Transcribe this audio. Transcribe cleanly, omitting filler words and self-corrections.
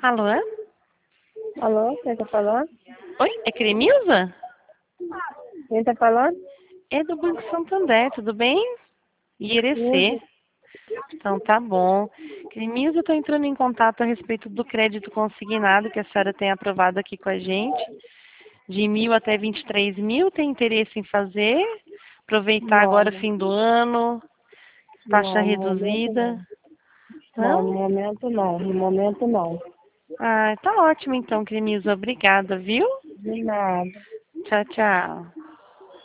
Alô? Alô, quem tá falando? Oi, é Cremilza? Quem tá falando? É do Banco Santander, tudo bem? Isso. IRC. Então tá bom. Cremilza, eu tô entrando em contato a respeito do crédito consignado que a senhora tem aprovado aqui com a gente. De 1.000 até 23.000, tem interesse em fazer? Aproveitar Não, agora fim do ano, taxa não, no momento reduzida. não. Não, no Não? momento não, no momento não. Ah, tá ótimo então, Cremilza. Obrigada, viu? De nada. Tchau, tchau.